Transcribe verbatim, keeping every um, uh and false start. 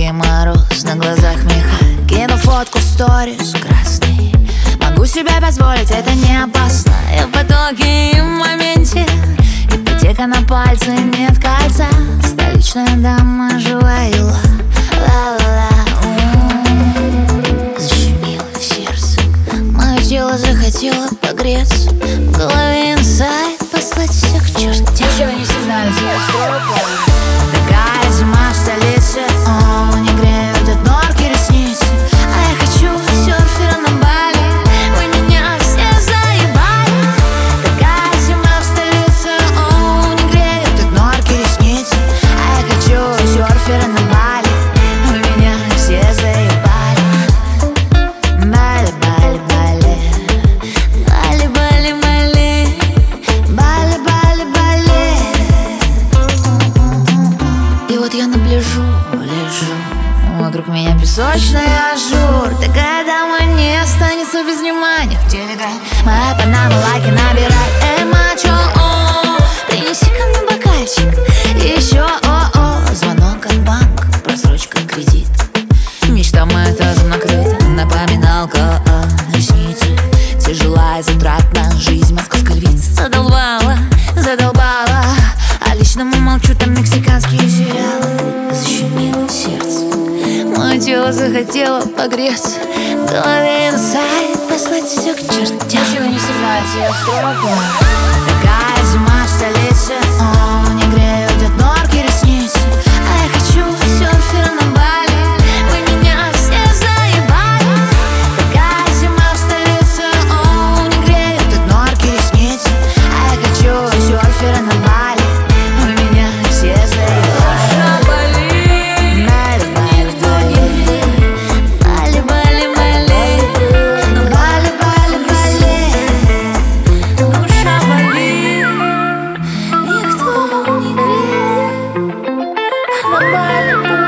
и мороз, на глазах меха. Кину фотку, сторис красный. Могу себе позволить, это не опасно. Я в потоке и в моменте. Ипотека на пальце, нет кольца. Столичная дама, живая ла, ла-ла-ла. Защемило сердце, мое тело захотело погреться. В голове инсайт, послать всех к черту. Ничего не сигналит, я строю план. Такая зима в столице, о, не греют от норки ресницы. А я хочу серфера на Бали, вы меня все заебали. Такая зима в столице, о, не греют от норки ресницы. А я хочу серфера на Бали, вы меня все заебали. Бали, Бали, Бали, Бали, Бали, Бали, Бали, Бали, Бали. И вот я на пляжу лежу, вокруг меня песочный ажур. Такая дама не останется без внимания. В телеграме моя панама лайки набирай. Эй, мачо, о, принеси ко мне бокальчик. И еще, о-о, звонок от банка, просрочка кредит. Мечта моя тазом накрыта, напоминалка о ресницы. Тяжелая, затратна жизнь, московская львица. Задолбала, задолбала, а личному молчу, там мексиканские сериалы. Защемило сердце, мое тело захотело погреться. В голове инсайт, послать все к чертям. Ничего не сигналит, я строю план. Такая зима в столице, о, не греют от норки ресницы. А я хочу серфера на Бали, вы меня все заебали. Такая зима в столице, о, не греют от норки ресницы. А я хочу серфера на Бали, вы меня все заебали. Бали, Бали, Бали, Бали, Бали, Бали, Бали, Бали, Бали. Душа болит, никто не греет, на Бали.